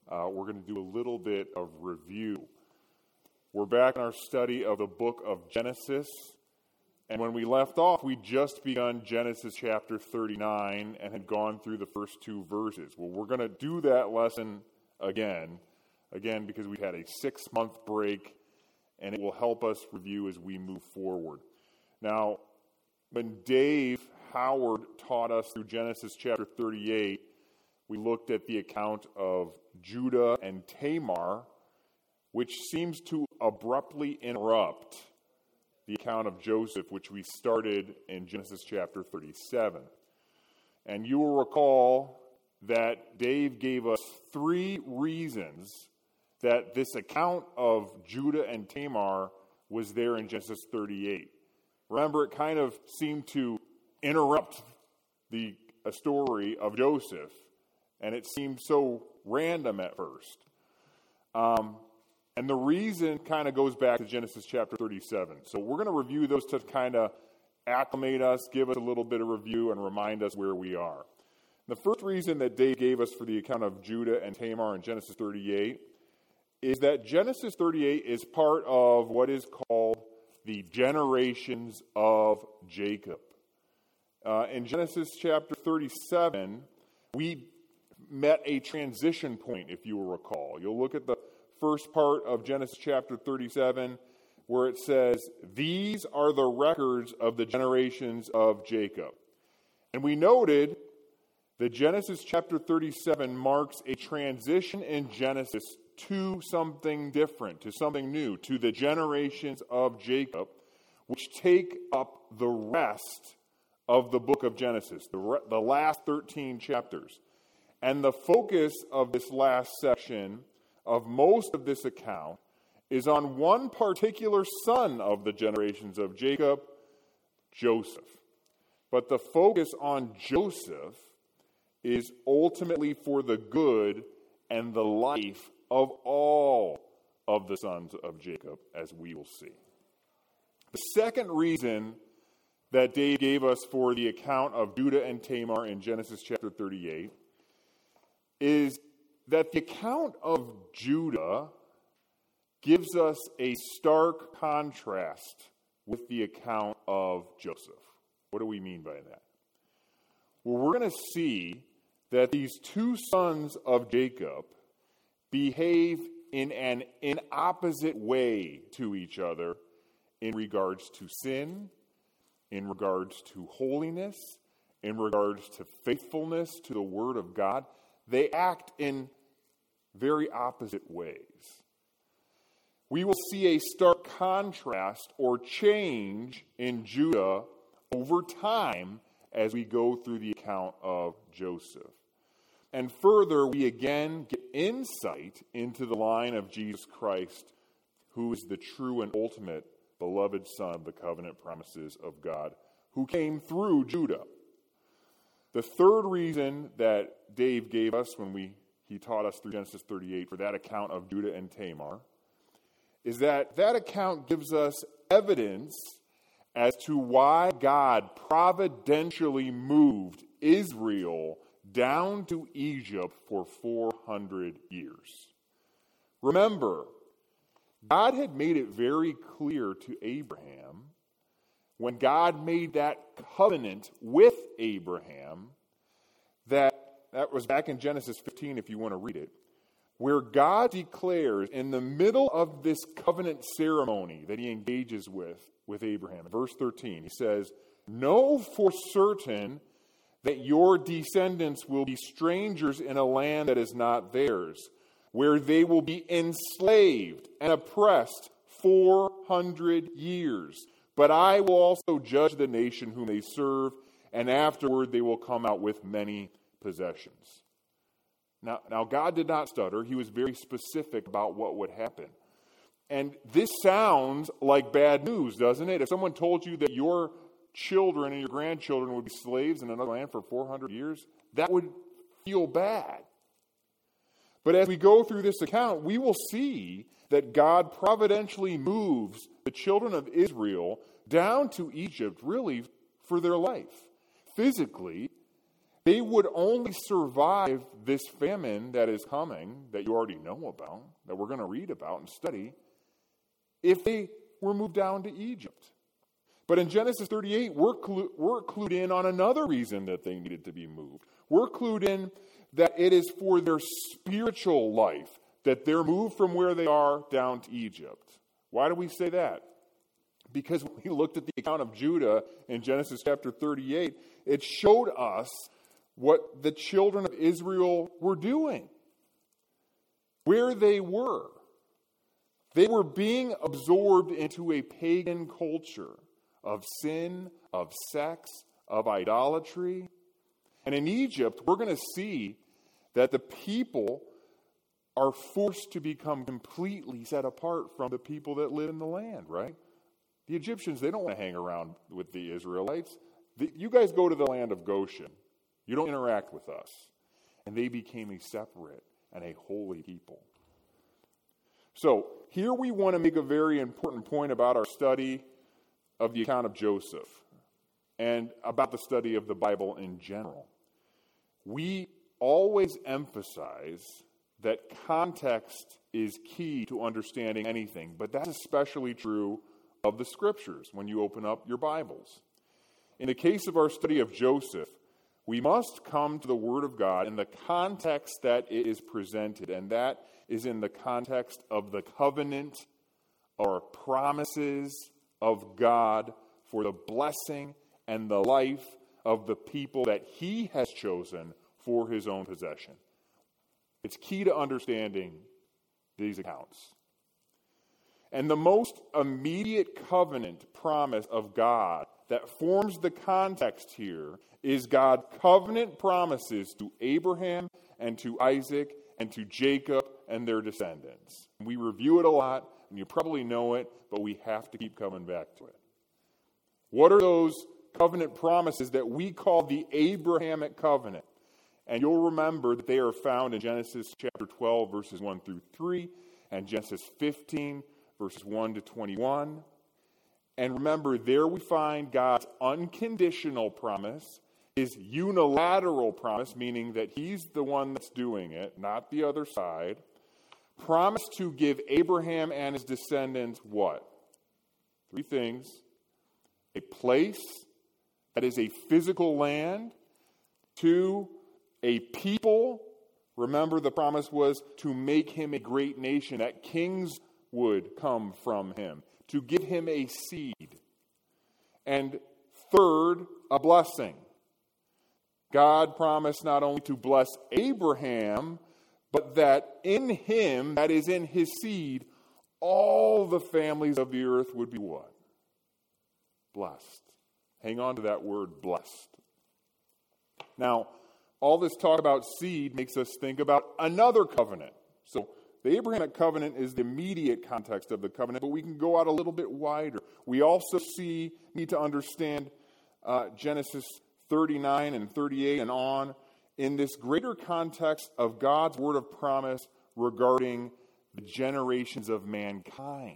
we're going to do a little bit of review. We're back in our study of the book of Genesis, and when we left off, we just begun Genesis chapter 39 and had gone through the first two verses. Well, we're going to do that lesson again because we had a 6-month break, and it will help us review as we move forward. Now, when Dave Howard taught us through Genesis chapter 38, we looked at the account of Judah and Tamar, which seems to abruptly interrupt the account of Joseph, which we started in Genesis chapter 37. And you will recall that Dave gave us 3 reasons that this account of Judah and Tamar was there in Genesis 38. Remember, it kind of seemed to interrupt the story of Joseph, and it seemed so random at first. And the reason kind of goes back to Genesis chapter 37. So we're going to review those to kind of acclimate us, give us a little bit of review, and remind us where we are. The first reason that Dave gave us for the account of Judah and Tamar in Genesis 38 is that Genesis 38 is part of what is called the generations of Jacob. In Genesis chapter 37, we met a transition point, if you will recall. You'll look at the first part of Genesis chapter 37, where it says, "These are the records of the generations of Jacob." And we noted that Genesis chapter 37 marks a transition in Genesis to something different, to something new, to the generations of Jacob, which take up the rest of the book of Genesis, the last 13 chapters. And the focus of this last section, of most of this account, is on one particular son of the generations of Jacob, Joseph. But the focus on Joseph is ultimately for the good and the life of all of the sons of Jacob, as we will see. The second reason that Dave gave us for the account of Judah and Tamar in Genesis chapter 38 is that the account of Judah gives us a stark contrast with the account of Joseph. What do we mean by that? Well, we're going to see that these two sons of Jacob behave in an opposite way to each other in regards to sin, in regards to holiness, in regards to faithfulness to the Word of God. They act in very opposite ways. We will see a stark contrast or change in Judah over time as we go through the account of Joseph. And further, we again get insight into the line of Jesus Christ, who is the true and ultimate beloved Son of the covenant promises of God, who came through Judah. The third reason that Dave gave us when he taught us through Genesis 38 for that account of Judah and Tamar is that account gives us evidence as to why God providentially moved Israel down to Egypt for 400 years. Remember, God had made it very clear to Abraham when God made that covenant with Abraham, that was back in Genesis 15 if you want to read it, where God declares in the middle of this covenant ceremony that he engages with Abraham, verse 13, he says, "Know for certain that your descendants will be strangers in a land that is not theirs, where they will be enslaved and oppressed 400 years. But I will also judge the nation whom they serve, and afterward they will come out with many possessions." Now God did not stutter. He was very specific about what would happen. And this sounds like bad news, doesn't it? If someone told you that your children and your grandchildren would be slaves in another land for 400 years, that would feel bad. But as we go through this account, we will see that God providentially moves the children of Israel down to Egypt really for their life, physically, They would only survive this famine that is coming, that you already know about, that we're going to read about and study, if they were moved down to Egypt. But in Genesis 38, we're clued in on another reason that they needed to be moved. We're clued in that it is for their spiritual life that they're moved from where they are down to Egypt. Why do we say that? Because when we looked at the account of Judah in Genesis chapter 38, it showed us what the children of Israel were doing, where they were. They were being absorbed into a pagan culture of sin, of sex, of idolatry. And in Egypt, we're going to see that the people are forced to become completely set apart from the people that live in the land, right? The Egyptians, they don't want to hang around with the Israelites. You guys go to the land of Goshen. You don't interact with us. And they became a separate and a holy people. So, here we want to make a very important point about our study of the account of Joseph and about the study of the Bible in general. We always emphasize that context is key to understanding anything, but that's especially true of the Scriptures when you open up your Bibles. In the case of our study of Joseph, we must come to the Word of God in the context that it is presented, and that is in the context of the covenant or promises of God for the blessing and the life of the people that He has chosen for His own possession. It's key to understanding these accounts. And the most immediate covenant promise of God that forms the context here is God's covenant promises to Abraham and to Isaac and to Jacob and their descendants. We review it a lot, and you probably know it, but we have to keep coming back to it. What are those covenant promises that we call the Abrahamic covenant? And you'll remember that they are found in Genesis chapter 12, verses 1 through 3, and Genesis 15, verses 1 to 21. And remember, there we find God's unconditional promise, His unilateral promise, meaning that He's the one that's doing it, not the other side. Promise to give Abraham and his descendants what? 3 things. A place that is a physical land. 2, a people. Remember, the promise was to make him a great nation, that kings would come from him, to give him a seed. And 3rd, a blessing. God promised not only to bless Abraham, but that in him, that is in his seed, all the families of the earth would be what? Blessed. Hang on to that word, blessed. Now, all this talk about seed makes us think about another covenant. So, the Abrahamic covenant is the immediate context of the covenant, but we can go out a little bit wider. We also need to understand Genesis 39 and 38 and on in this greater context of God's word of promise regarding the generations of mankind.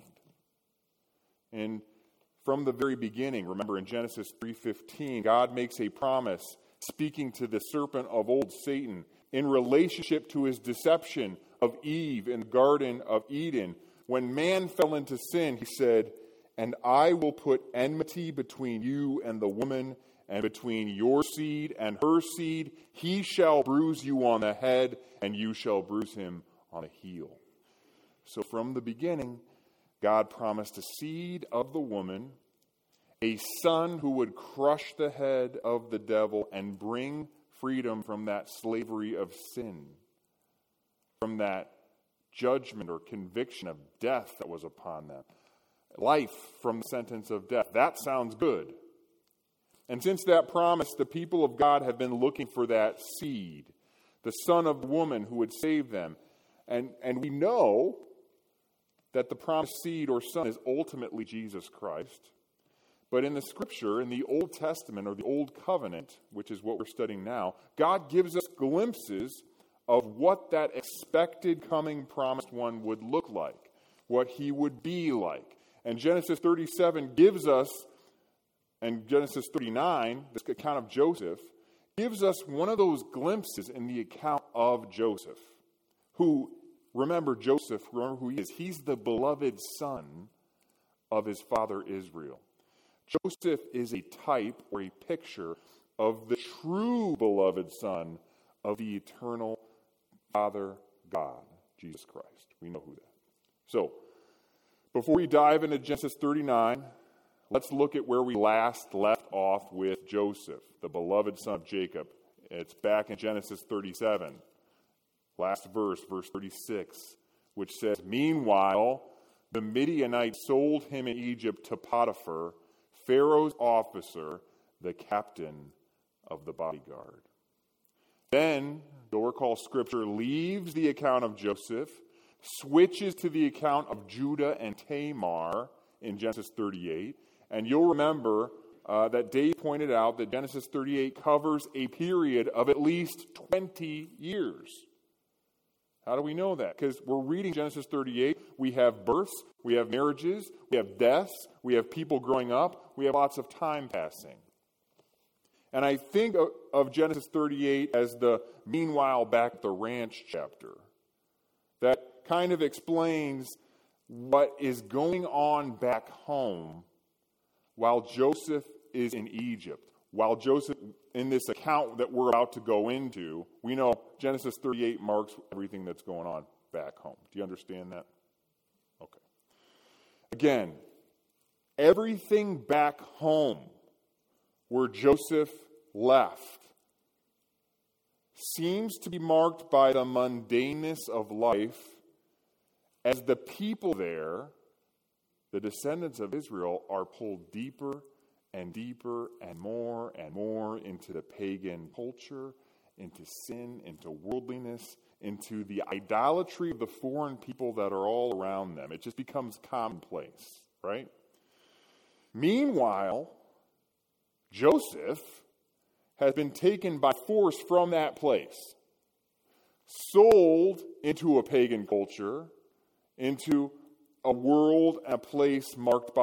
And from the very beginning, remember in Genesis 3:15, God makes a promise speaking to the serpent of old, Satan, in relationship to his deception of Eve in the Garden of Eden. When man fell into sin, he said, "And I will put enmity between you and the woman, and between your seed and her seed. He shall bruise you on the head, and you shall bruise him on the heel." So from the beginning, God promised a seed of the woman, a son who would crush the head of the devil and bring freedom from that slavery of sin, from that judgment or conviction of death that was upon them. Life from the sentence of death. That sounds good. And since that promise, the people of God have been looking for that seed, the son of woman who would save them. And we know that the promised seed or son is ultimately Jesus Christ. But in the Scripture, in the Old Testament or the Old Covenant, which is what we're studying now, God gives us glimpses of what that expected coming promised one would look like, what he would be like. And Genesis 37 gives us, and Genesis 39, this account of Joseph, gives us one of those glimpses in the account of Joseph, who, remember who he is. He's the beloved son of his father Israel. Joseph is a type or a picture of the true beloved son of the eternal Father God, Jesus Christ. We know who that is. So, before we dive into Genesis 39, let's look at where we last left off with Joseph, the beloved son of Jacob. It's back in Genesis 37. Last verse 36, which says, "Meanwhile, the Midianites sold him in Egypt to Potiphar, Pharaoh's officer, the captain of the bodyguard." Then, you'll recall Scripture leaves the account of Joseph, switches to the account of Judah and Tamar in Genesis 38. And you'll remember that Dave pointed out that Genesis 38 covers a period of at least 20 years. How do we know that? Because we're reading Genesis 38. We have births, we have marriages, we have deaths, we have people growing up, we have lots of time passing. And I think of Genesis 38 as the meanwhile back at the ranch chapter. That kind of explains what is going on back home while Joseph is in Egypt. While Joseph, in this account that we're about to go into, we know Genesis 38 marks everything that's going on back home. Do you understand that? Okay. Again, everything back home where Joseph left seems to be marked by the mundaneness of life, as the people there, the descendants of Israel, are pulled deeper and deeper and more into the pagan culture, into sin, into worldliness, into the idolatry of the foreign people that are all around them. It just becomes commonplace, right? Meanwhile, Joseph has been taken by force from that place, sold into a pagan culture, into a world and a place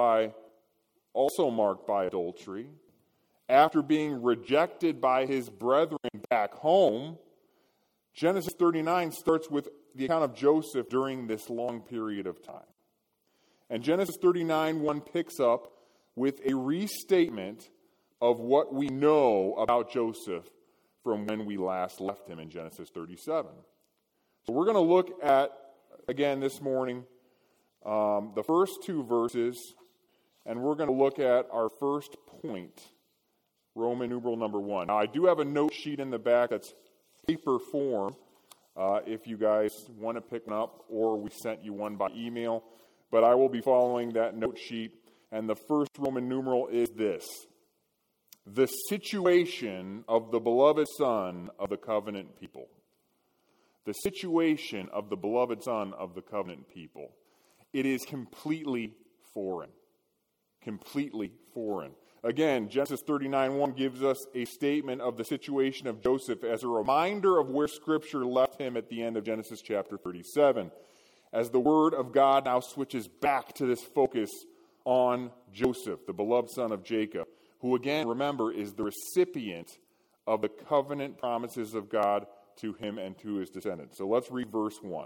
also marked by adultery. After being rejected by his brethren back home, Genesis 39 starts with the account of Joseph during this long period of time. And Genesis 39:1 picks up with a restatement of what we know about Joseph from when we last left him in Genesis 37. So we're going to look at, again this morning, the first two verses, and we're going to look at our first point, Roman numeral number 1. Now, I do have a note sheet in the back that's paper form, if you guys want to pick one up, or we sent you one by email, but I will be following that note sheet, and the first Roman numeral is this: the situation of the beloved son of the covenant people. The situation of the beloved son of the covenant people. It is completely foreign. Completely foreign. Again, Genesis 39:1 gives us a statement of the situation of Joseph as a reminder of where Scripture left him at the end of Genesis chapter 37. As the Word of God now switches back to this focus on Joseph, the beloved son of Jacob, who again, remember, is the recipient of the covenant promises of God to him and to his descendants. So let's read verse 1.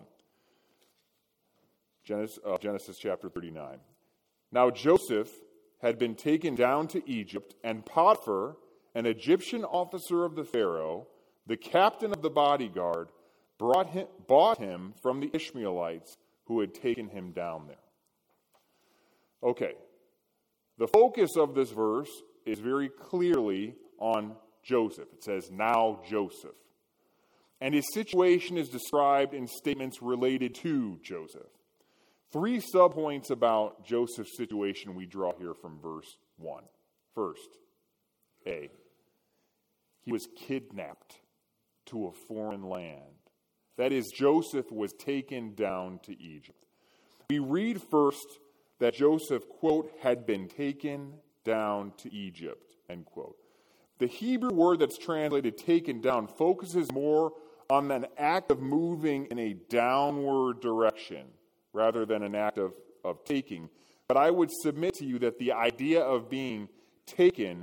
Genesis chapter 39. Now Joseph had been taken down to Egypt, and Potiphar, an Egyptian officer of the Pharaoh, the captain of the bodyguard, bought him from the Ishmaelites who had taken him down there. Okay, the focus of this verse is very clearly on Joseph. It says, now Joseph. And his situation is described in statements related to Joseph. 3 subpoints about Joseph's situation we draw here from verse 1. First, A, he was kidnapped to a foreign land. That is, Joseph was taken down to Egypt. We read first that Joseph, quote, had been taken down to Egypt, end quote. The Hebrew word that's translated taken down focuses more on an act of moving in a downward direction rather than an act of taking. But I would submit to you that the idea of being taken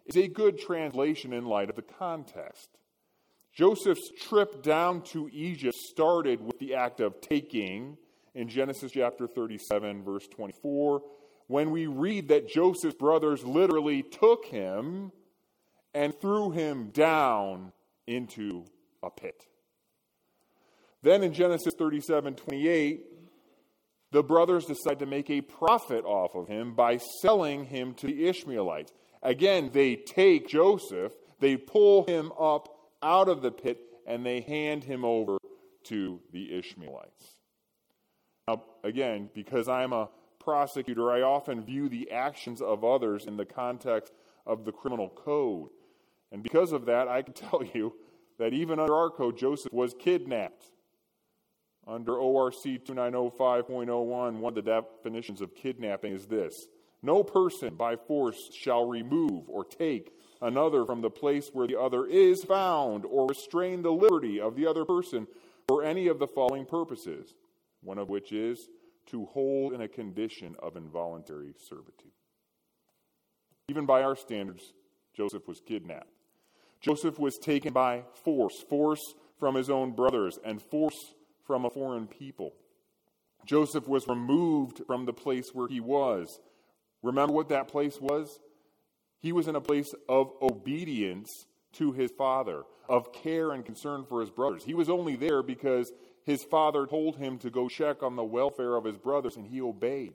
is a good translation in light of the context. Joseph's trip down to Egypt started with the act of taking in Genesis chapter 37, verse 24, when we read that Joseph's brothers literally took him and threw him down into a pit. Then in Genesis 37:28, the brothers decide to make a profit off of him by selling him to the Ishmaelites. Again, they take Joseph, they pull him up out of the pit, and they hand him over to the Ishmaelites. Now, again, because I'm a prosecutor, I often view the actions of others in the context of the criminal code. And because of that, I can tell you that even under our code, Joseph was kidnapped. Under ORC 2905.01, one of the definitions of kidnapping is this: no person by force shall remove or take another from the place where the other is found, or restrain the liberty of the other person for any of the following purposes, one of which is to hold in a condition of involuntary servitude. Even by our standards, Joseph was kidnapped. Joseph was taken by force from his own brothers, and force from a foreign people. Joseph was removed from the place where he was. Remember what that place was? He was in a place of obedience to his father, of care and concern for his brothers. He was only there because his father told him to go check on the welfare of his brothers, and he obeyed.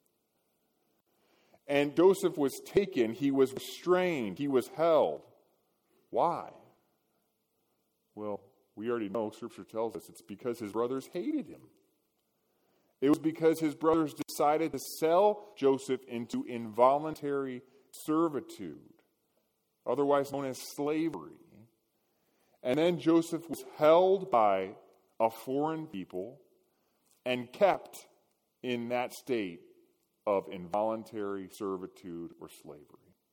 And Joseph was taken, he was restrained, he was held. Why? Well, we already know, Scripture tells us, it's because his brothers hated him. It was because his brothers decided to sell Joseph into involuntary servitude, otherwise known as slavery. And then Joseph was held by a foreign people and kept in that state of involuntary servitude or slavery.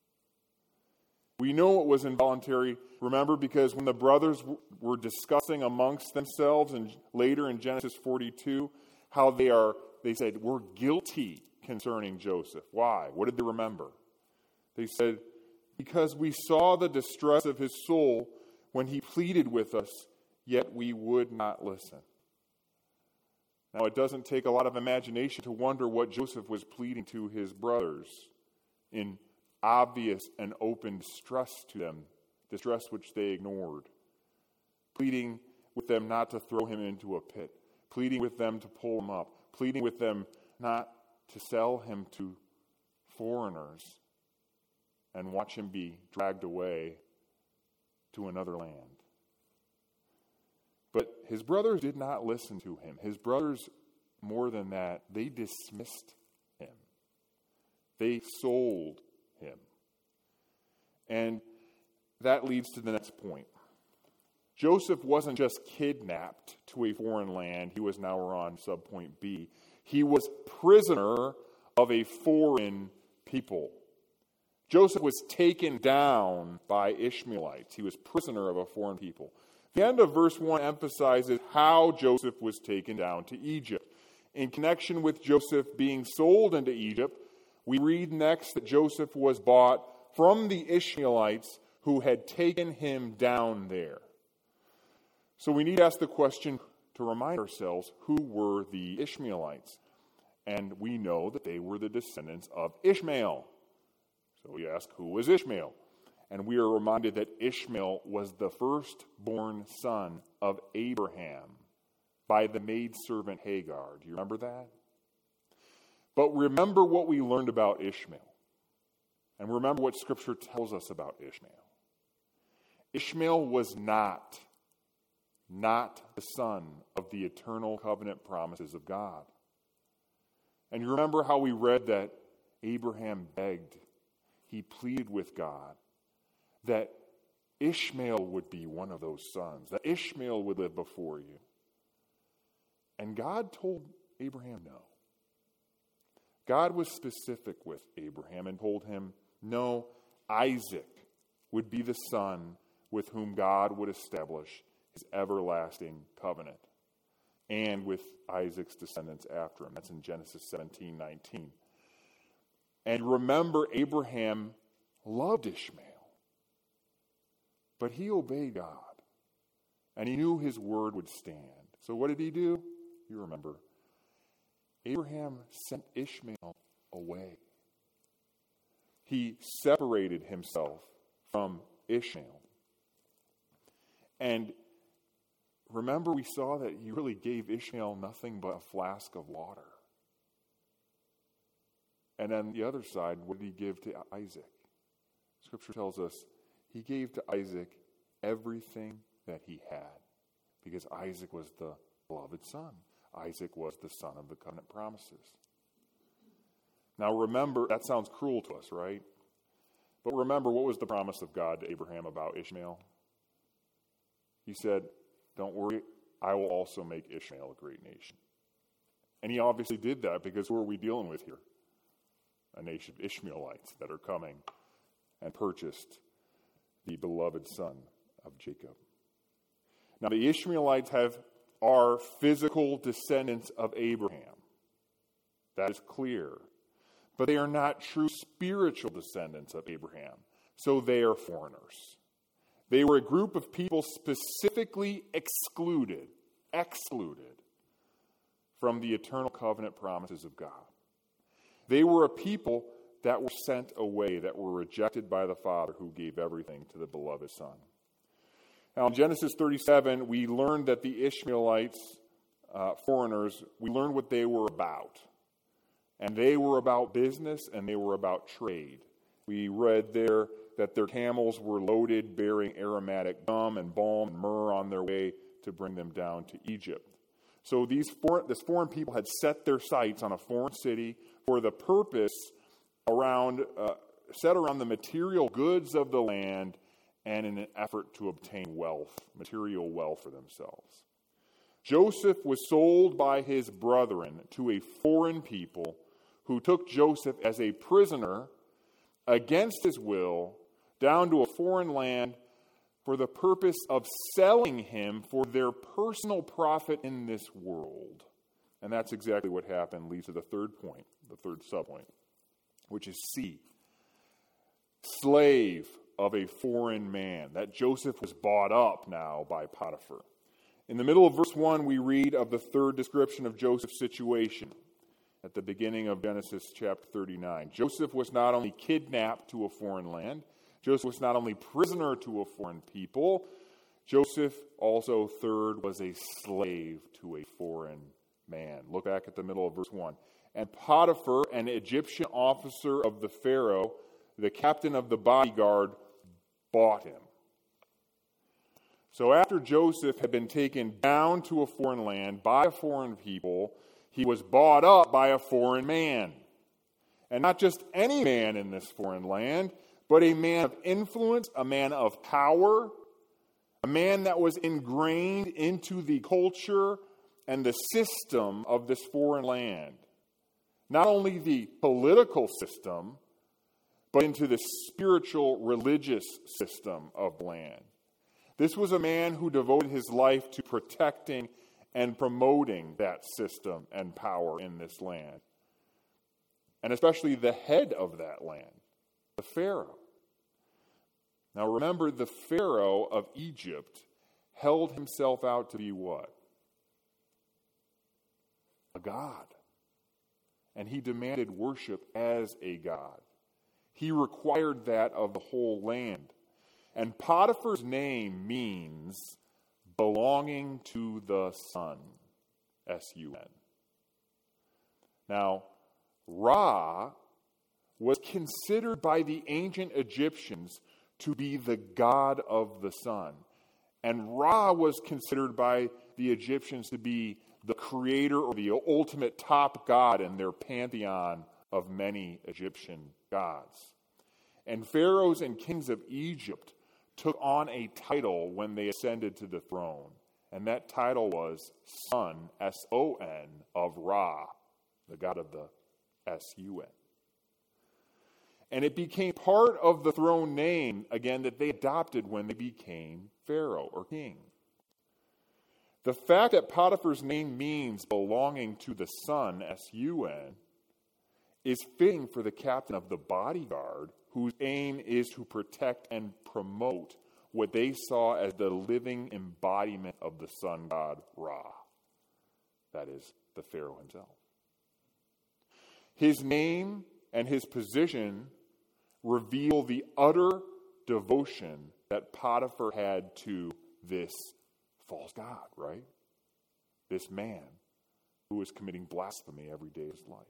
We know it was involuntary, remember, because when the brothers were discussing amongst themselves, and later in Genesis 42, how they said, we're guilty concerning Joseph. Why? What did they remember? They said, because we saw the distress of his soul when he pleaded with us, yet we would not listen. Now, it doesn't take a lot of imagination to wonder what Joseph was pleading to his brothers in obvious and open distress to them, distress which they ignored, pleading with them not to throw him into a pit, pleading with them to pull him up, pleading with them not to sell him to foreigners and watch him be dragged away to another land. But his brothers did not listen to him. His brothers, more than that, they dismissed him. They sold him. And that leads to the next point. Joseph wasn't just kidnapped to a foreign land. He was now on subpoint B. He was prisoner of a foreign people. Joseph was taken down by Ishmaelites. He was prisoner of a foreign people. The end of verse 1 emphasizes how Joseph was taken down to Egypt. In connection with Joseph being sold into Egypt, we read next that Joseph was bought from the Ishmaelites who had taken him down there. So we need to ask the question to remind ourselves, who were the Ishmaelites? And we know that they were the descendants of Ishmael. So we ask, who was Ishmael? And we are reminded that Ishmael was the firstborn son of Abraham by the maidservant Hagar. Do you remember that? But remember what we learned about Ishmael. And remember what Scripture tells us about Ishmael. Ishmael was not the son of the eternal covenant promises of God. And you remember how we read that Abraham begged, he pleaded with God, that Ishmael would be one of those sons, that Ishmael would live before you. And God told Abraham no. God was specific with Abraham and told him, no, Isaac would be the son with whom God would establish his everlasting covenant, and with Isaac's descendants after him. That's in Genesis 17:19. And remember, Abraham loved Ishmael. But he obeyed God, and he knew his word would stand. So what did he do? You remember. Abraham sent Ishmael away. He separated himself from Ishmael. And remember, we saw that he really gave Ishmael nothing but a flask of water. And on the other side, what did he give to Isaac? Scripture tells us he gave to Isaac everything that he had, because Isaac was the beloved son. Isaac was the son of the covenant promises. Now remember, that sounds cruel to us, right? But remember, what was the promise of God to Abraham about Ishmael? He said, don't worry, I will also make Ishmael a great nation. And he obviously did that, because who are we dealing with here? A nation of Ishmaelites that are coming and purchased the beloved son of Jacob. Now the Ishmaelites are physical descendants of Abraham. That is clear. But they are not true spiritual descendants of Abraham. So they are foreigners. They were a group of people specifically excluded from the eternal covenant promises of God. They were a people that were sent away, that were rejected by the Father who gave everything to the beloved Son. Now in Genesis 37, we learned that the Ishmaelites, foreigners, we learned what they were about. And they were about business, and they were about trade. We read there that their camels were loaded, bearing aromatic gum and balm and myrrh on their way to bring them down to Egypt. So this foreign people had set their sights on a foreign city for the purpose set around the material goods of the land, and in an effort to obtain wealth, material wealth for themselves. Joseph was sold by his brethren to a foreign people who took Joseph as a prisoner against his will down to a foreign land for the purpose of selling him for their personal profit in this world. And that's exactly what happened. Leads to the third point, the third subpoint, which is C. Slave of a foreign man. That Joseph was bought up now by Potiphar. In the middle of verse 1, we read of the third description of Joseph's situation at the beginning of Genesis chapter 39. Joseph was not only kidnapped to a foreign land, Joseph was not only prisoner to a foreign people, Joseph also, third, was a slave to a foreign man. Look back at the middle of verse 1. And Potiphar, an Egyptian officer of the Pharaoh, the captain of the bodyguard, bought him. So after Joseph had been taken down to a foreign land by a foreign people, he was bought up by a foreign man. And not just any man in this foreign land, but a man of influence, a man of power, a man that was ingrained into the culture and the system of this foreign land. Not only the political system, but into the spiritual, religious system of the land. This was a man who devoted his life to protecting and promoting that system and power in this land. And especially the head of that land, the Pharaoh. Now remember, the Pharaoh of Egypt held himself out to be what? A god. And he demanded worship as a god. He required that of the whole land. And Potiphar's name means belonging to the sun, S-U-N. Now, Ra was considered by the ancient Egyptians to be the god of the sun. And Ra was considered by the Egyptians to be the creator or the ultimate top god in their pantheon of many Egyptian gods. And pharaohs and kings of Egypt took on a title when they ascended to the throne. And that title was Son, S-O-N, of Ra, the god of the S-U-N. And it became part of the throne name, again, that they adopted when they became pharaoh or king. The fact that Potiphar's name means belonging to the sun, S-U-N, is fitting for the captain of the bodyguard, whose aim is to protect and promote what they saw as the living embodiment of the sun god Ra. That is, the Pharaoh himself. His name and his position reveal the utter devotion that Potiphar had to this false god, right? This man who was committing blasphemy every day of his life.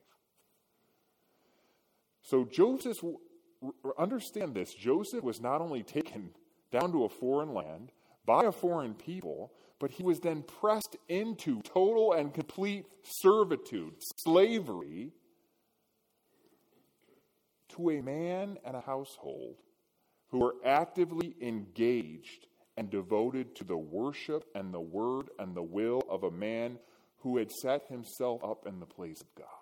So Joseph, understand this, Joseph was not only taken down to a foreign land by a foreign people, but he was then pressed into total and complete servitude, slavery, to a man and a household who were actively engaged and devoted to the worship and the word and the will of a man who had set himself up in the place of God.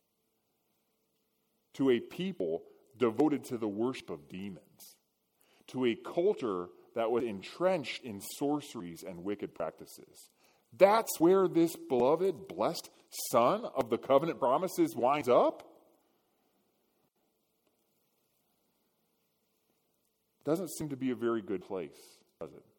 To a people devoted to the worship of demons. To a culture that was entrenched in sorceries and wicked practices. That's where this beloved, blessed son of the covenant promises winds up. Doesn't seem to be a very good place, does it?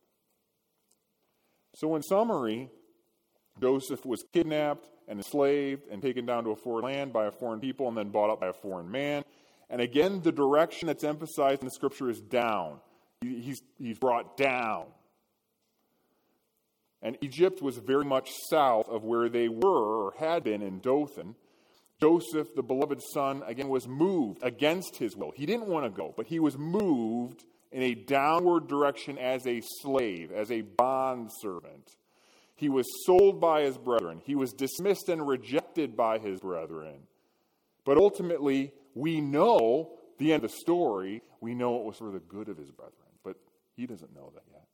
So in summary, Joseph was kidnapped and enslaved and taken down to a foreign land by a foreign people and then bought up by a foreign man. And again, the direction that's emphasized in the scripture is down. He's brought down. And Egypt was very much south of where they were or had been in Dothan. Joseph, the beloved son, again was moved against his will. He didn't want to go, but he was moved in a downward direction as a slave, as a bondservant. He was sold by his brethren. He was dismissed and rejected by his brethren. But ultimately, we know the end of the story. We know it was for the good of his brethren. But he doesn't know that yet.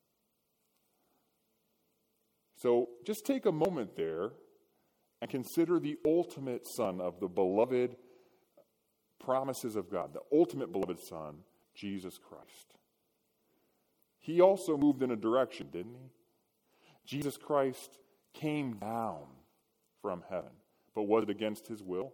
So just take a moment there and consider the ultimate son of the beloved promises of God, the ultimate beloved son, Jesus Christ. He also moved in a direction, didn't he? Jesus Christ came down from heaven, but was it against his will?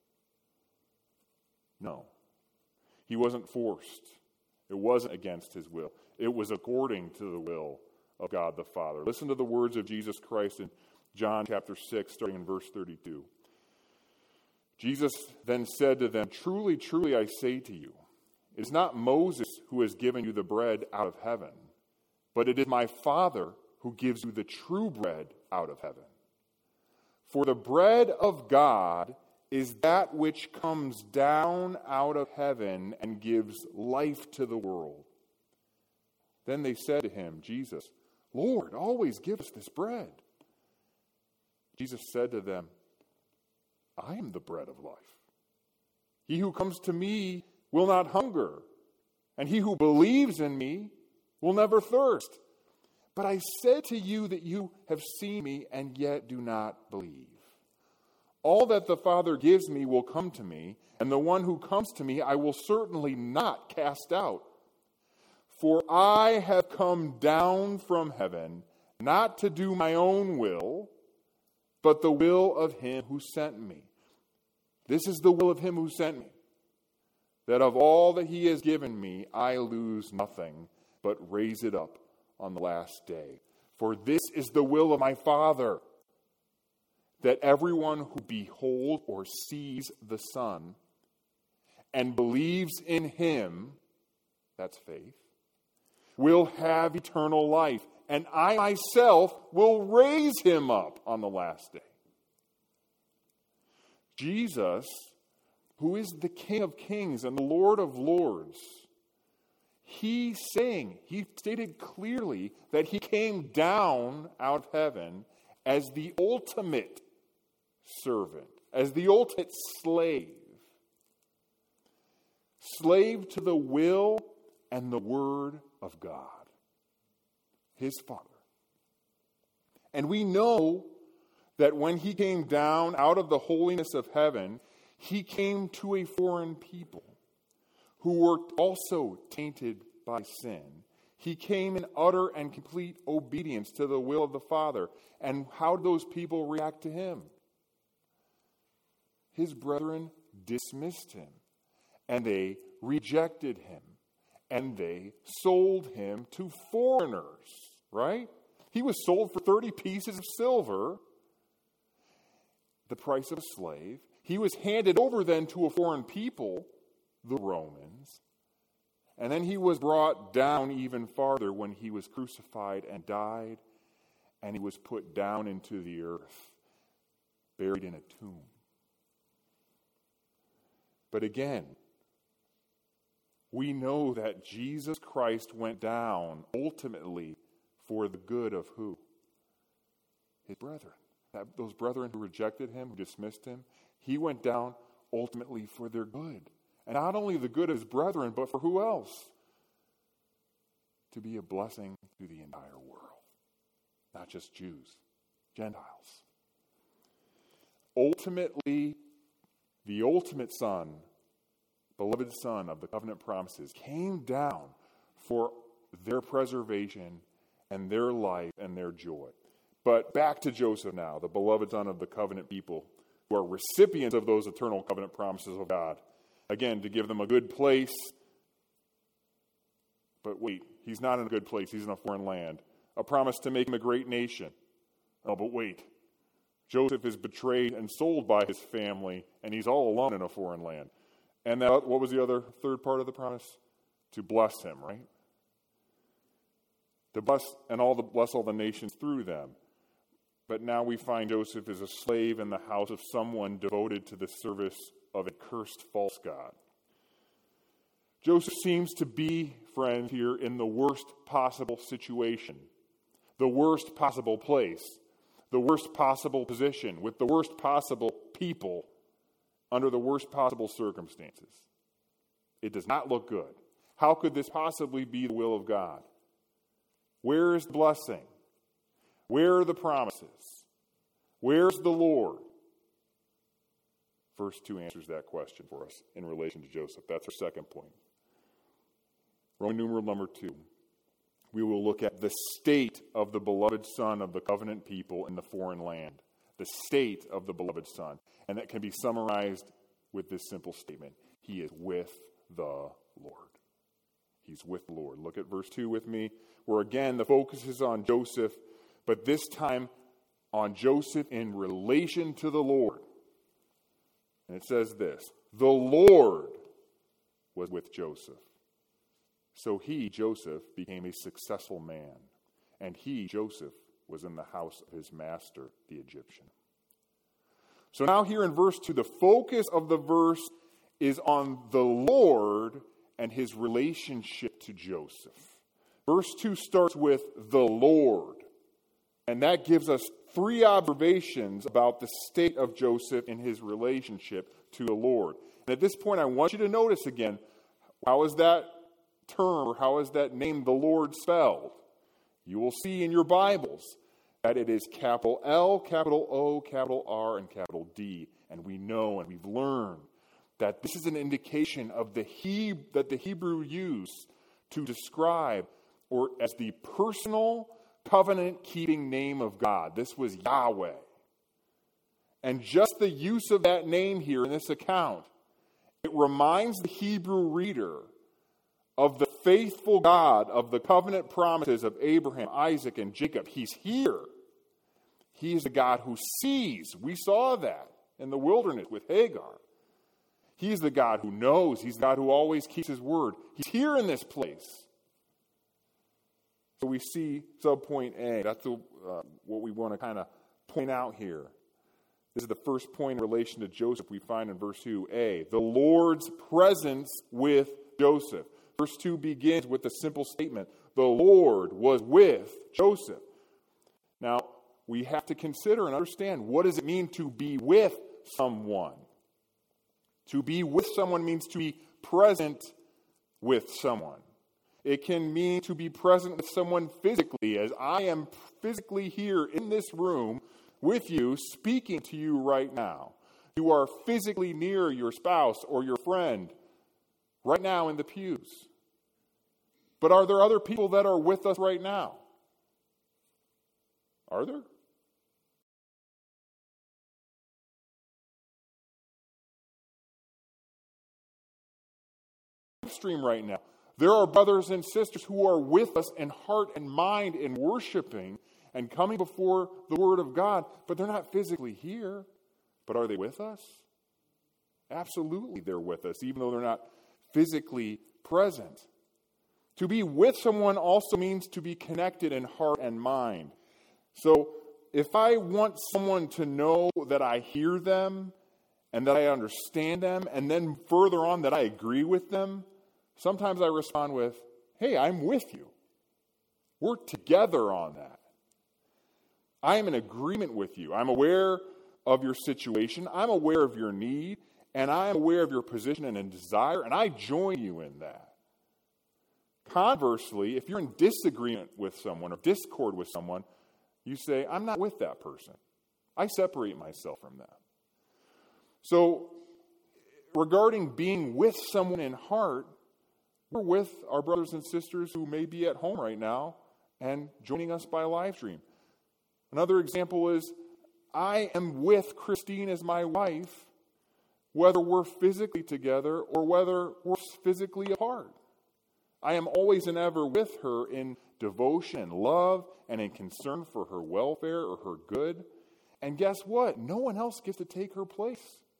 No. He wasn't forced. It wasn't against his will. It was according to the will of God the Father. Listen to the words of Jesus Christ in John chapter 6, starting in verse 32. Jesus then said to them, "Truly, truly, I say to you, it is not Moses who has given you the bread out of heaven, but it is my Father who gives you the true bread out of heaven. For the bread of God is that which comes down out of heaven and gives life to the world." Then they said to him, Jesus, "Lord, always give us this bread." Jesus said to them, "I am the bread of life. He who comes to me will not hunger, and he who believes in me will never thirst. But I said to you that you have seen me and yet do not believe. All that the Father gives me will come to me, and the one who comes to me I will certainly not cast out. For I have come down from heaven, not to do my own will, but the will of him who sent me. This is the will of him who sent me, that of all that he has given me, I lose nothing, but raise it up on the last day. For this is the will of my Father, that everyone who beholds or sees the Son and believes in him," that's faith, "will have eternal life, and I myself will raise him up on the last day." Jesus, who is the King of Kings and the Lord of Lords, he stated clearly that he came down out of heaven as the ultimate servant, as the ultimate slave to the will and the word of God, his Father. And we know that when he came down out of the holiness of heaven, he came to a foreign people who were also tainted by sin. He came in utter and complete obedience to the will of the Father. And how did those people react to him? His brethren dismissed him, and they rejected him, and they sold him to foreigners, right? He was sold for 30 pieces of silver, the price of a slave. He was handed over then to a foreign people, the Romans, and then he was brought down even farther when he was crucified and died, and he was put down into the earth, buried in a tomb. But again, we know that Jesus Christ went down ultimately for the good of who? His brethren. Those brethren who rejected him, who dismissed him, he went down ultimately for their good. And not only the good of his brethren, but for who else? To be a blessing to the entire world. Not just Jews, Gentiles. Ultimately, the ultimate Son, beloved Son of the covenant promises, came down for their preservation and their life and their joy. But back to Joseph now, the beloved son of the covenant people, who are recipients of those eternal covenant promises of God. Again, to give them a good place. But wait, he's not in a good place. He's in a foreign land. A promise to make him a great nation. Oh, but wait. Joseph is betrayed and sold by his family, and he's all alone in a foreign land. And that, what was the other third part of the promise? To bless him, right? To bless all the nations through them. But now we find Joseph is a slave in the house of someone devoted to the service of a cursed false god. Joseph seems to be, friends, here in the worst possible situation, the worst possible place, the worst possible position, with the worst possible people, under the worst possible circumstances. It does not look good. How could this possibly be the will of God? Where is the blessing? Where are the promises? Where's the Lord? Verse 2 answers that question for us in relation to Joseph. That's our second point. Roman numeral number 2. We will look at the state of the beloved Son of the covenant people in the foreign land. The state of the beloved Son. And that can be summarized with this simple statement. He is with the Lord. He's with the Lord. Look at verse 2 with me, where again the focus is on Joseph, but this time on Joseph in relation to the Lord. And it says this, the Lord was with Joseph. So he, Joseph, became a successful man. And he, Joseph, was in the house of his master, the Egyptian. So now here in verse 2, the focus of the verse is on the Lord and his relationship to Joseph. Verse 2 starts with the Lord. And that gives us 3 observations about the state of Joseph in his relationship to the Lord. And at this point, I want you to notice again, how is that term, or how is that name, the Lord, spelled? You will see in your Bibles that it is capital L, capital O, capital R, and capital D. And we know and we've learned that this is an indication of that the Hebrew used to describe or as the personal covenant-keeping name of God. This was Yahweh. And just the use of that name here in this account, it reminds the Hebrew reader of the faithful God of the covenant promises of Abraham, Isaac, and Jacob. He's here. He is the God who sees. We saw that in the wilderness with Hagar. He's the God who knows. He's the God who always keeps his word. He's here in this place. So we see subpoint A. That's what we want to kind of point out here. This is the first point in relation to Joseph we find in verse 2. A, the Lord's presence with Joseph. Verse 2 begins with the simple statement, the Lord was with Joseph. Now, we have to consider and understand, what does it mean to be with someone? To be with someone means to be present with someone. It can mean to be present with someone physically, as I am physically here in this room with you, speaking to you right now. You are physically near your spouse or your friend right now in the pews. But are there other people that are with us right now? Are there? Stream right now. There are brothers and sisters who are with us in heart and mind in worshiping and coming before the Word of God, but they're not physically here. But are they with us? Absolutely, they're with us, even though they're not physically present. To be with someone also means to be connected in heart and mind. So if I want someone to know that I hear them and that I understand them, and then further on that I agree with them, sometimes I respond with, hey, I'm with you. We're together on that. I am in agreement with you. I'm aware of your situation. I'm aware of your need. And I am aware of your position and desire. And I join you in that. Conversely, if you're in disagreement with someone or discord with someone, you say, I'm not with that person. I separate myself from them. So, regarding being with someone in heart, we're with our brothers and sisters who may be at home right now and joining us by live stream. Another example is, I am with Christine as my wife, whether we're physically together or whether we're physically apart. I am always and ever with her in devotion and love and in concern for her welfare or her good. And guess what? No one else gets to take her place.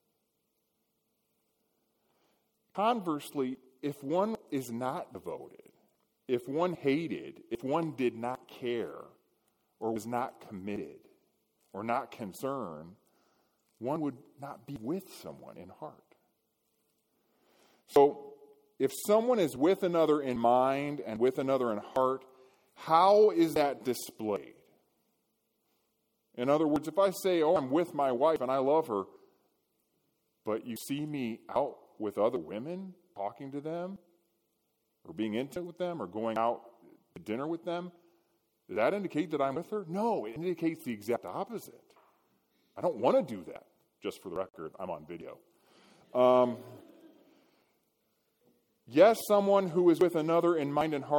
Conversely, if one is not devoted, if one hated, if one did not care, or was not committed, or not concerned, one would not be with someone in heart. So, if someone is with another in mind and with another in heart, how is that displayed? In other words, if I say, oh, I'm with my wife and I love her, but you see me out with other women, talking to them, or being intimate with them, or going out to dinner with them, does that indicate that I'm with her? No, it indicates the exact opposite. I don't want to do that. Just for the record, I'm on video. Yes, someone who is with another in mind and heart,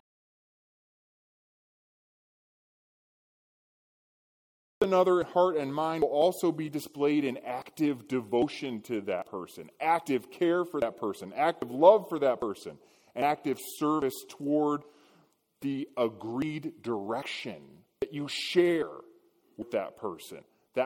another in heart and mind will also be displayed in active devotion to that person, active care for that person, active love for that person, and active service toward the agreed direction that you share with that person.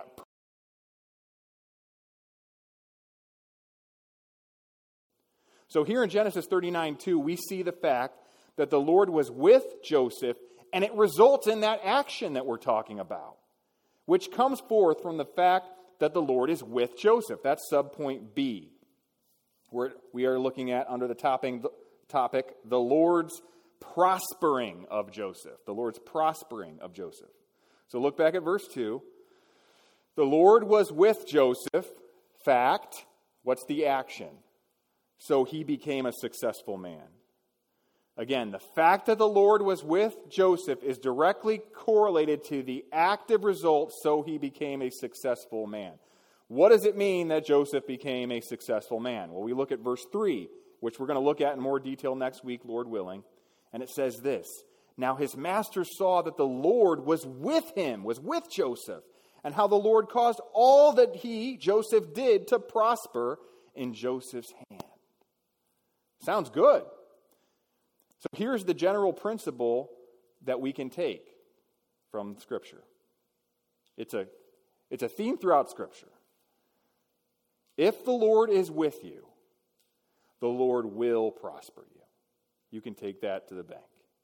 So here in Genesis 39:2, we see the fact that the Lord was with Joseph, and it results in that action that we're talking about, which comes forth from the fact that the Lord is with Joseph. That's subpoint B. We are looking at, under the topic, the Lord's prospering of Joseph. The Lord's prospering of Joseph. So look back at verse 2. The Lord was with Joseph. Fact. What's the action? So he became a successful man. Again, the fact that the Lord was with Joseph is directly correlated to the active result, so he became a successful man. What does it mean that Joseph became a successful man? Well, we look at verse 3, which we're going to look at in more detail next week, Lord willing. And it says this: Now his master saw that the Lord was with him, was with Joseph, and how the Lord caused all that Joseph, did to prosper in Joseph's hand. Sounds good. So here's the general principle that we can take from Scripture. It's a theme throughout Scripture. If the Lord is with you, the Lord will prosper you. You can take that to the bank.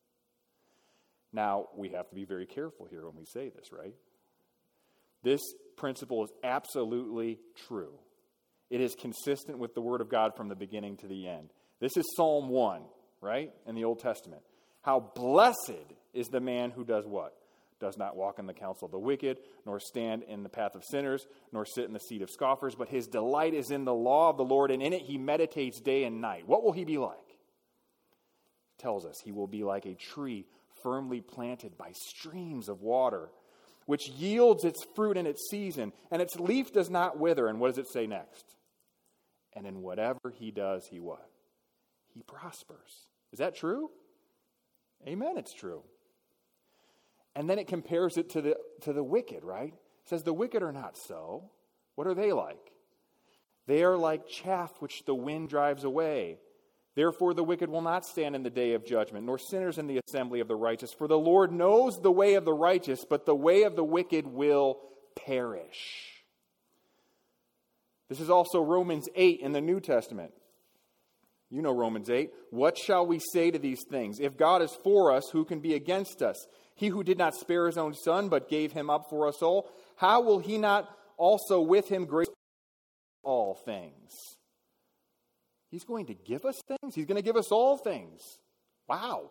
Now, we have to be very careful here when we say this, right? This principle is absolutely true. It is consistent with the Word of God from the beginning to the end. This is Psalm 1, right, in the Old Testament. How blessed is the man who does what? Does not walk in the counsel of the wicked, nor stand in the path of sinners, nor sit in the seat of scoffers, but his delight is in the law of the Lord, and in it he meditates day and night. What will he be like? It tells us he will be like a tree firmly planted by streams of water, which yields its fruit in its season, and its leaf does not wither. And what does it say next? And in whatever he does, he what? He prospers. Is that true? Amen, it's true. And then it compares it to the wicked, right? It says the wicked are not so. What are they like? They are like chaff which the wind drives away. Therefore the wicked will not stand in the day of judgment, nor sinners in the assembly of the righteous. For the Lord knows the way of the righteous, but the way of the wicked will perish. This is also Romans 8 in the New Testament. You know Romans 8. What shall we say to these things? If God is for us, who can be against us? He who did not spare his own son, but gave him up for us all, how will he not also with him grace all things? He's going to give us things. He's going to give us all things. Wow.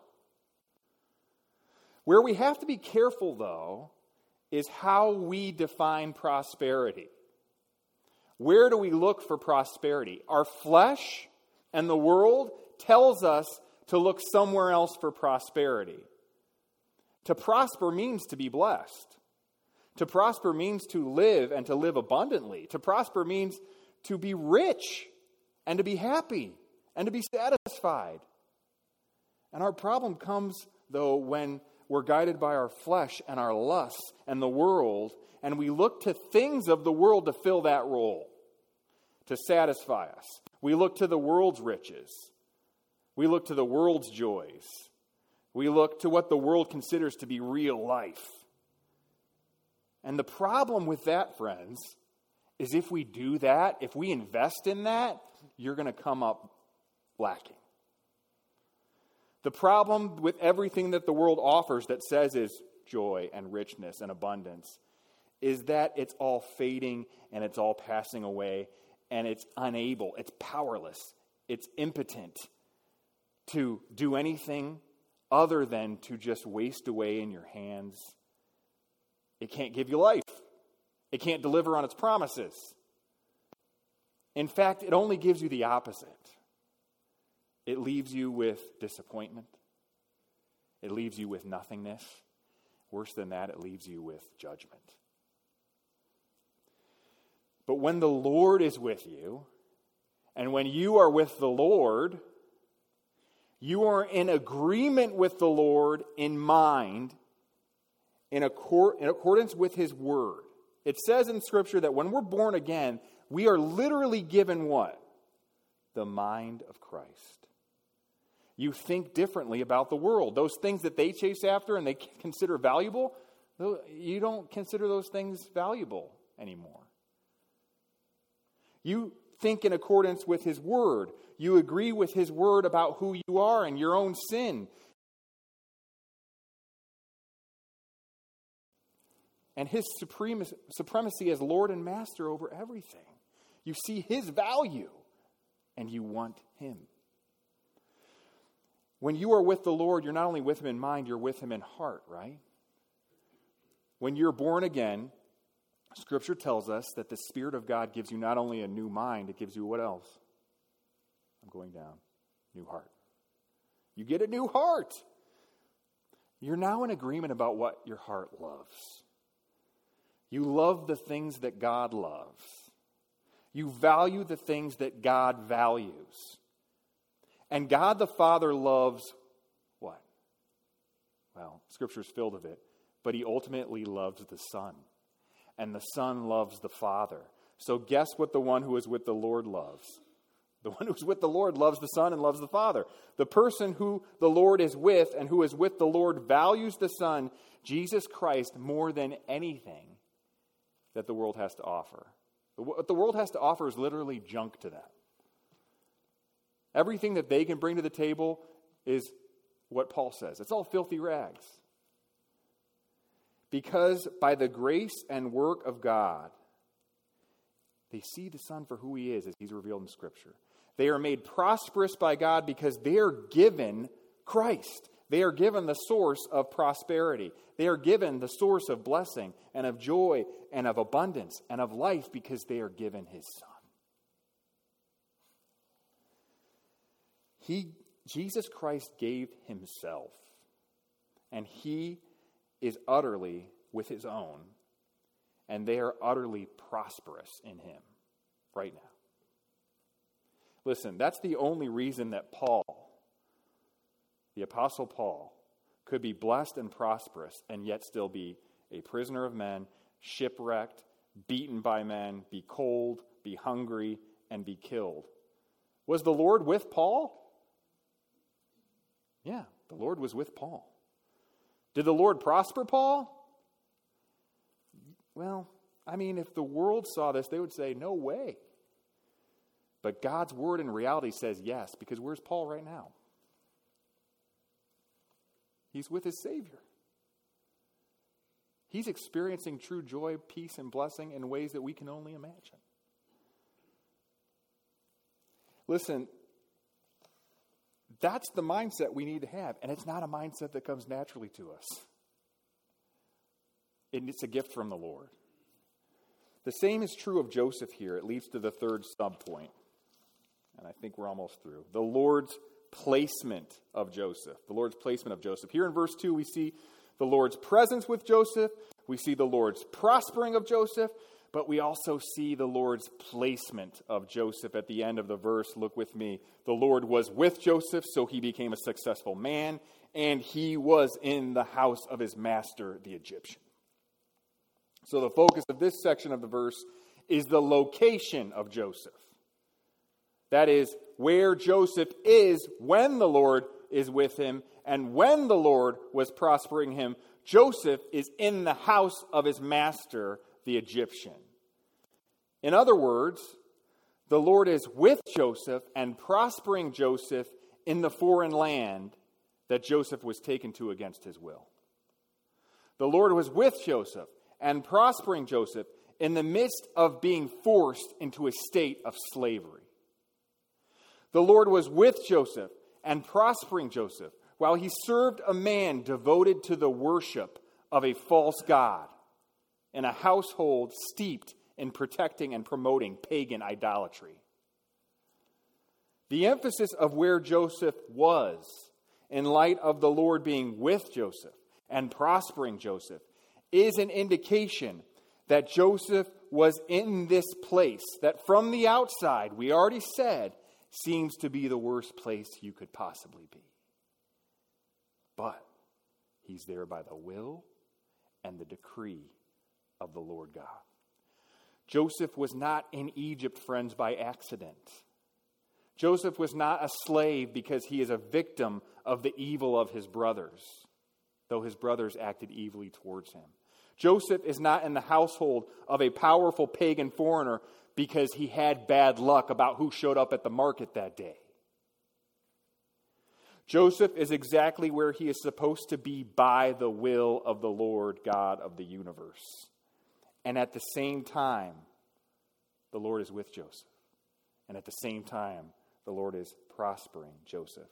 Where we have to be careful, though, is how we define prosperity. Where do we look for prosperity? Our flesh and the world tells us to look somewhere else for prosperity. To prosper means to be blessed. To prosper means to live and to live abundantly. To prosper means to be rich and to be happy and to be satisfied. And our problem comes, though, when we're guided by our flesh and our lusts and the world, and we look to things of the world to fill that role, to satisfy us. We look to the world's riches. We look to the world's joys. We look to what the world considers to be real life. And the problem with that, friends, is if we do that, if we invest in that, you're going to come up lacking. The problem with everything that the world offers that says is joy and richness and abundance is that it's all fading and it's all passing away and it's unable, it's powerless, it's impotent to do anything other than to just waste away in your hands. It can't give you life. It can't deliver on its promises. In fact, it only gives you the opposite. It leaves you with disappointment. It leaves you with nothingness. Worse than that, it leaves you with judgment. But when the Lord is with you, and when you are with the Lord, you are in agreement with the Lord in mind, in accordance with His Word. It says in Scripture that when we're born again, we are literally given what? The mind of Christ. You think differently about the world. Those things that they chase after and they consider valuable, you don't consider those things valuable anymore. You think in accordance with His Word. You agree with His Word about who you are and your own sin. And His supremacy as Lord and Master over everything. You see His value and you want Him. When you are with the Lord, you're not only with Him in mind, you're with Him in heart, right? When you're born again, Scripture tells us that the Spirit of God gives you not only a new mind, it gives you what else? I'm going down. New heart. You get a new heart. You're now in agreement about what your heart loves. You love the things that God loves. You value the things that God values. And God the Father loves what? Well, Scripture's filled with it. But He ultimately loves the Son. And the Son loves the Father. So guess what the one who is with the Lord loves? The one who's with the Lord loves the Son and loves the Father. The person who the Lord is with and who is with the Lord values the Son, Jesus Christ, more than anything that the world has to offer. What the world has to offer is literally junk to them. Everything that they can bring to the table is what Paul says. It's all filthy rags. Because by the grace and work of God, they see the Son for who He is as He's revealed in Scripture. They are made prosperous by God because they are given Christ. They are given the source of prosperity. They are given the source of blessing and of joy and of abundance and of life because they are given His Son. Jesus Christ gave Himself, and He is utterly with His own, and they are utterly prosperous in Him right now. Listen, that's the only reason that Paul, the Apostle Paul, could be blessed and prosperous and yet still be a prisoner of men, shipwrecked, beaten by men, be cold, be hungry, and be killed. Was the Lord with Paul? Yeah, the Lord was with Paul. Did the Lord prosper Paul? Well, I mean, if the world saw this, they would say, no way. But God's word in reality says yes, because where's Paul right now? He's with his Savior. He's experiencing true joy, peace, and blessing in ways that we can only imagine. Listen, that's the mindset we need to have, and it's not a mindset that comes naturally to us. It's a gift from the Lord. The same is true of Joseph here. It leads to the third subpoint, and I think we're almost through. The Lord's placement of Joseph. The Lord's placement of Joseph. Here in verse 2, we see the Lord's presence with Joseph. We see the Lord's prospering of Joseph. But we also see the Lord's placement of Joseph at the end of the verse. Look with me. The Lord was with Joseph, so he became a successful man, and he was in the house of his master, the Egyptian. So the focus of this section of the verse is the location of Joseph. That is, where Joseph is when the Lord is with him, and when the Lord was prospering him, Joseph is in the house of his master, the Egyptian. In other words, the Lord is with Joseph and prospering Joseph in the foreign land that Joseph was taken to against his will. The Lord was with Joseph and prospering Joseph in the midst of being forced into a state of slavery. The Lord was with Joseph and prospering Joseph while he served a man devoted to the worship of a false god in a household steeped in protecting and promoting pagan idolatry. The emphasis of where Joseph was, in light of the Lord being with Joseph and prospering Joseph, is an indication that Joseph was in this place that from the outside, we already said, seems to be the worst place you could possibly be. But he's there by the will and the decree of the Lord God. Joseph was not in Egypt, friends, by accident. Joseph was not a slave because he is a victim of the evil of his brothers, though his brothers acted evilly towards him. Joseph is not in the household of a powerful pagan foreigner because he had bad luck about who showed up at the market that day. Joseph is exactly where he is supposed to be by the will of the Lord God of the universe. And at the same time, the Lord is with Joseph. And at the same time, the Lord is prospering Joseph.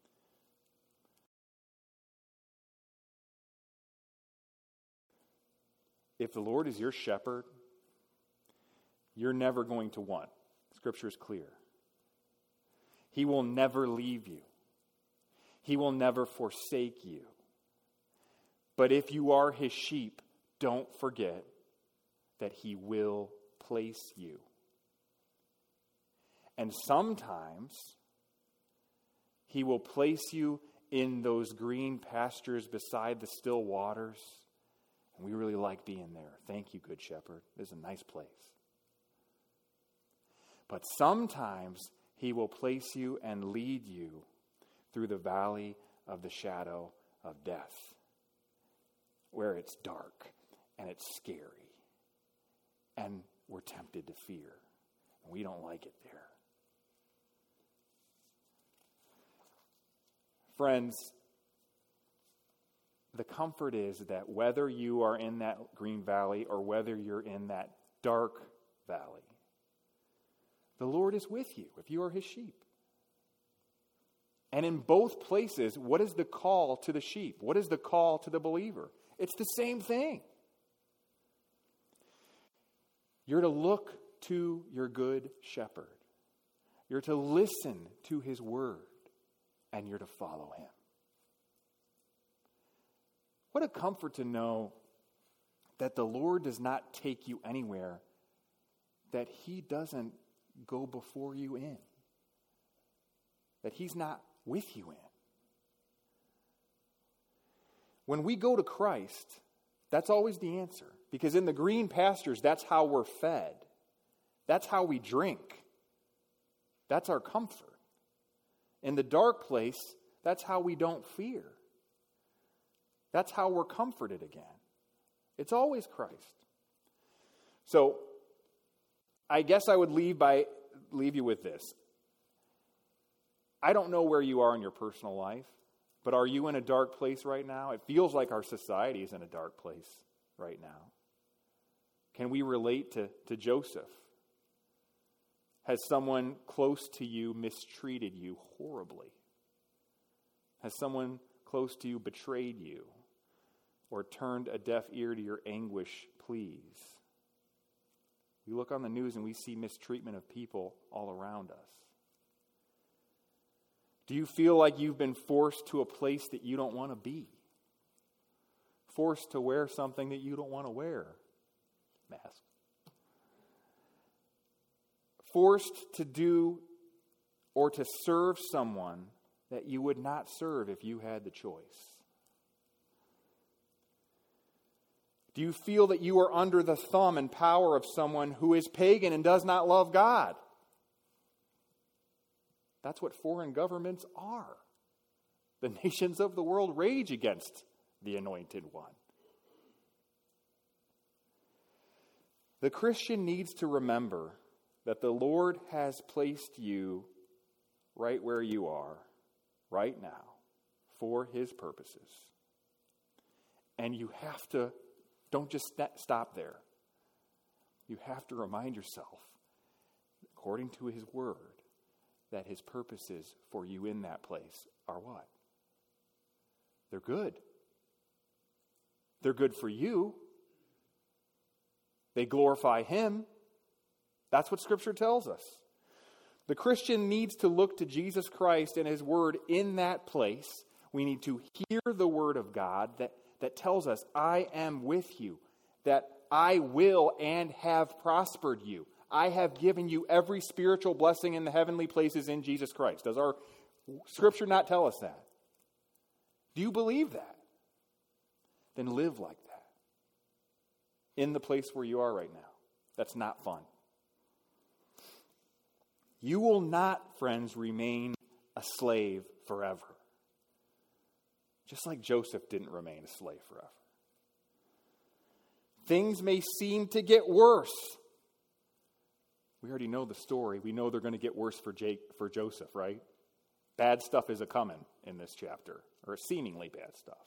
If the Lord is your shepherd, you're never going to want. Scripture is clear. He will never leave you. He will never forsake you. But if you are his sheep, don't forget that he will place you. And sometimes he will place you in those green pastures beside the still waters. And we really like being there. Thank you, Good Shepherd. This is a nice place. But sometimes he will place you and lead you through the valley of the shadow of death, where it's dark and it's scary and we're tempted to fear and we don't like it there. Friends, the comfort is that whether you are in that green valley or whether you're in that dark valley, the Lord is with you if you are his sheep. And in both places, what is the call to the sheep? What is the call to the believer? It's the same thing. You're to look to your good shepherd. You're to listen to his word, and you're to follow him. What a comfort to know that the Lord does not take you anywhere that he doesn't go before you in. That he's not with you in. When we go to Christ, that's always the answer. Because in the green pastures, that's how we're fed. That's how we drink. That's our comfort. In the dark place, That's how we don't fear. That's how we're comforted again. It's always Christ. So, I guess I would leave you with this. I don't know where you are in your personal life, but are you in a dark place right now? It feels like our society is in a dark place right now. Can we relate to Joseph? Has someone close to you mistreated you horribly? Has someone close to you betrayed you or turned a deaf ear to your anguish pleas? We look on the news and we see mistreatment of people all around us. Do you feel like you've been forced to a place that you don't want to be? Forced to wear something that you don't want to wear? Mask. Forced to do or to serve someone that you would not serve if you had the choice? Do you feel that you are under the thumb and power of someone who is pagan and does not love God? That's what foreign governments are. The nations of the world rage against the Anointed One. The Christian needs to remember that the Lord has placed you right where you are, right now, for His purposes. And you have to, don't just stop there. You have to remind yourself, according to His Word, that His purposes for you in that place are what? They're good. They're good for you. They glorify Him. That's what Scripture tells us. The Christian needs to look to Jesus Christ and His Word in that place. We need to hear the Word of God that tells us, I am with you, that I will and have prospered you. I have given you every spiritual blessing in the heavenly places in Jesus Christ. Does our Scripture not tell us that? Do you believe that? Then live like that. In the place where you are right now. That's not fun. You will not, friends, remain a slave forever. Just like Joseph didn't remain a slave forever. Things may seem to get worse. We already know the story. We know they're going to get worse for Joseph, right? Bad stuff is a-coming in this chapter, or seemingly bad stuff.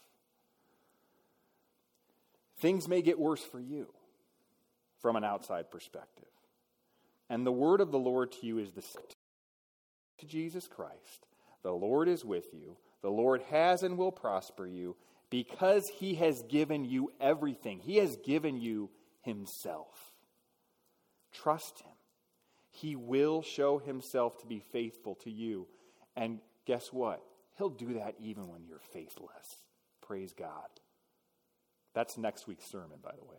Things may get worse for you from an outside perspective. And the word of the Lord to you is the same. To Jesus Christ, the Lord is with you. The Lord has and will prosper you because He has given you everything. He has given you Himself. Trust Him. He will show Himself to be faithful to you. And guess what? He'll do that even when you're faithless. Praise God. That's next week's sermon, by the way.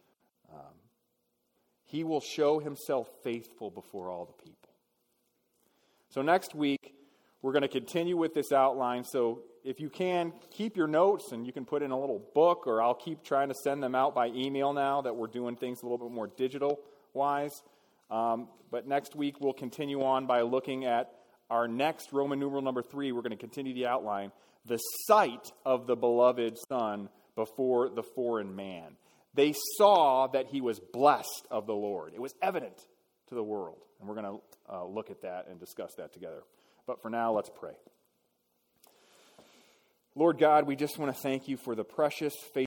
He will show Himself faithful before all the people. So next week, we're going to continue with this outline. So if you can, keep your notes, and you can put in a little book, or I'll keep trying to send them out by email now that we're doing things a little bit more digital-wise. But next week, we'll continue on by looking at our next Roman numeral number 3. We're going to continue the outline, the sight of the beloved Son before the foreign man. They saw that He was blessed of the Lord. It was evident to the world. And we're going to look at that and discuss that together. But for now, let's pray. Lord God, we just want to thank You for the precious faith